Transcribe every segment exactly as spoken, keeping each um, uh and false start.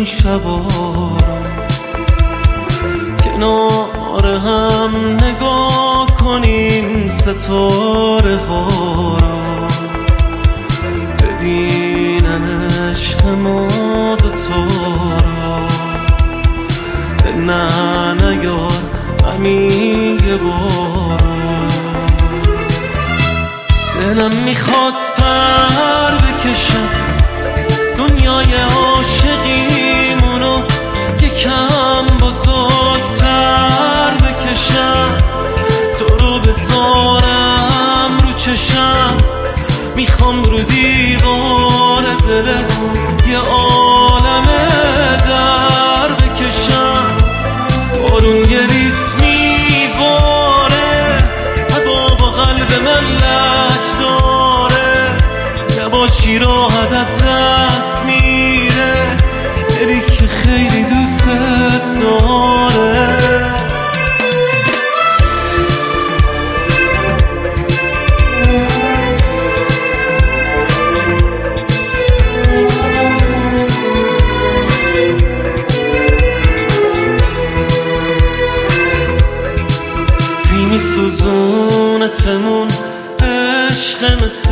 این شبا رو کنار هم نگاه کنیم ستاره ها رو ببینن عشق ما دوتا رو نه نیار همین یه بارو دلم میخواد پر بکشم دنیای عاشقیمونو یکم بزرگتر بکشم تو رو بذارم رو چشم میخوام رو دیوار دلت یه عالم در بکشم بارون یه ریز میباره هوا با قلب من لج داره نباشی راحتت دست میره دلی که خیلی دوست داره میسوزونتمون عشق مثل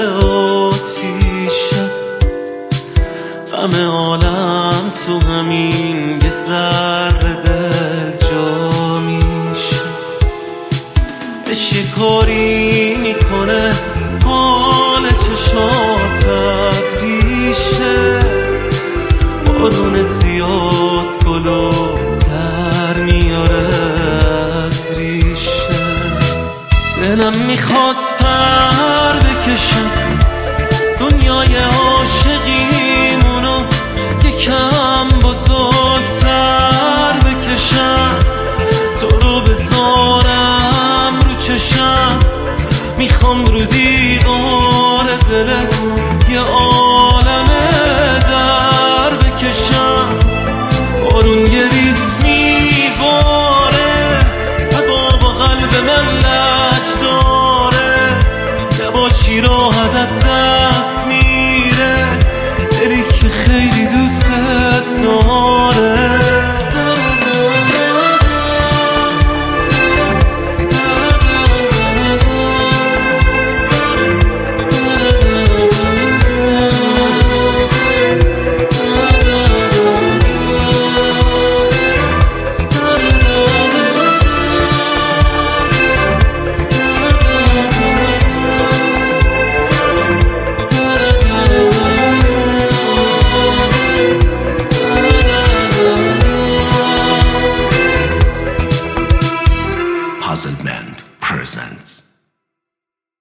آتیشه غم عالم تو همین یه ذره دل جا میشه عشق یه کاری میکنه حال چشات ریشه بارون زیاد گلو در میاره از ریشه دلم میخواد پر بکشم دنیای عاشقیمونو یکم بزرگتر بکشم تو رو بذارم رو چشم میخوام رو دی